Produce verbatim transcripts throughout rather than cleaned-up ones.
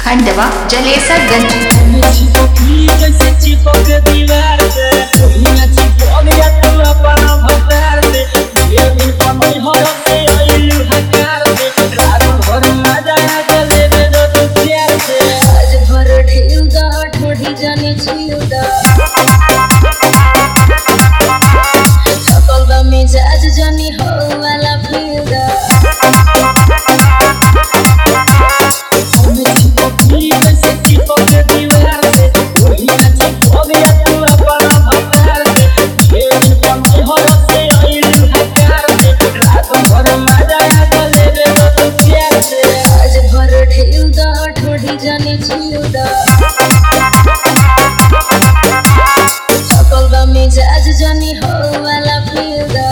खंडवा जलेसरगंज। कैसे चिपक दीवार से ओहिना चिपक गया तू अपना भतार से ये दिन पमई हो से आइलू हकार से रात भर मजा आ गले दे दो तू प्यार से आज भर ढेउ दा ठोड़ी जाने छिउ दा सकल दा मिजाज जानी हो वाला फील दा कैसे चिपक दीवार से ओहिना चिपक गया तू अपना भतार से ये दिन पमई हो से आइलू हकार से रात भर मजा आ गले दे दो तू प्यार से आज भर ढेउ दा ठोड़ी जाने छिउ दा सकल दा मिजाज जानी हो वाला फील दा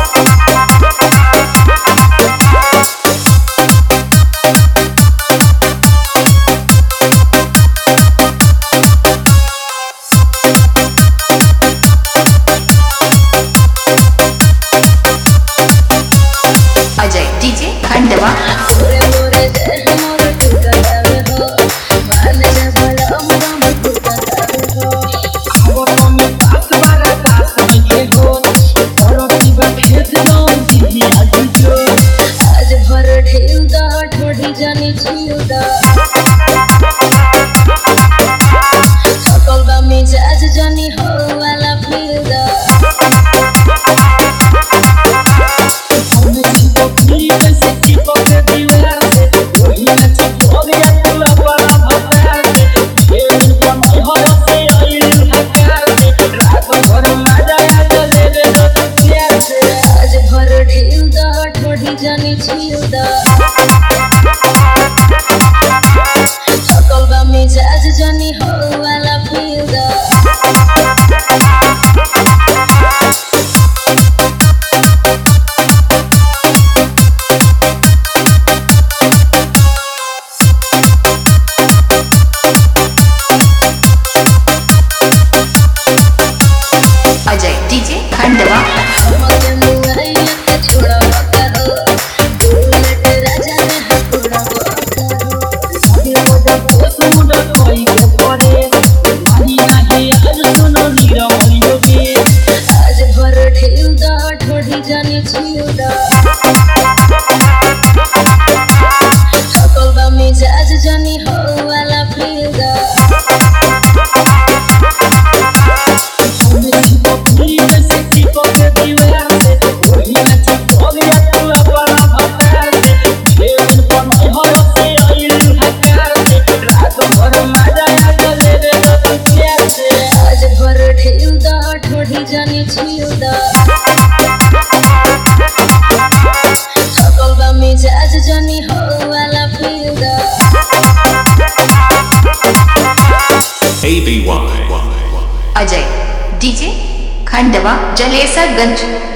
अजय डीजे खंडवा। मोरे मोरे देह मोरे टुकड़ावे हो मान जा भला हम टुकड़ावे हो और में पास बारा पास में हो और की खेत गांव जी आज जो आज भर ढेउ दा ठोड़ी जाने छिउ दा सकल दा मिजाज जानी हो वाला फील दा कैसे चिपक दीवार से ओहिना चिपक गया तू अपना भतार से ये दिन पमई हो से आइलू हकार से रात भर मजा आ गले दे दो तू प्यार से आज भर ढेउ दा ठोड़ी जाने छिउ दा सकल दा मिजाज जानी हो वाला फील दा अजय डीजे खंडवा। मगे मुआइया के छोड़ा करो बुलेट राजा ने हकोड़ा करो ये मोदा पोस मुंडा कोई के पड़े माही नाही आज सुनो नीरा मरी होगे आज भर ढेउ दा ठोड़ी जाने छिउ दा सकल दा मिजाज जानी हो वाला फील दा कैसे चिपक दीवार से ओहिना चिपक गया तू अपना भतार से ये दिन पमई हो से आइलू हकार से रात भर मजा आ गले दे दो तू प्यार से आज भर ढेउ दा ठोड़ी जाने छिउ दा सकल दा मिजाज जानी हो वाला फील दा A B Y Ajay DJ Khandwa Jalesarganj.